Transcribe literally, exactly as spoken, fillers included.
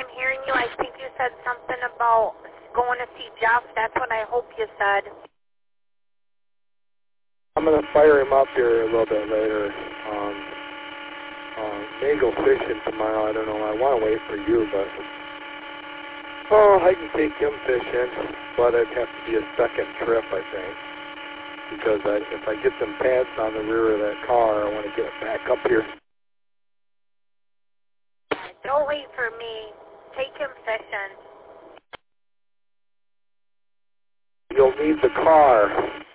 I'm hearing you. I think you said something about going to see Jeff. That's what I hope you said. I'm going to fire him up here a little bit later. Um, uh, may go fishing tomorrow. I don't know. I want to wait for you, but oh, I can take him fishing, but it'd have to be a second trip, I think, because I, if I get them pants on the rear of that car, I want to get it back up here. Don't wait for me. Take him fishing. You'll need the car.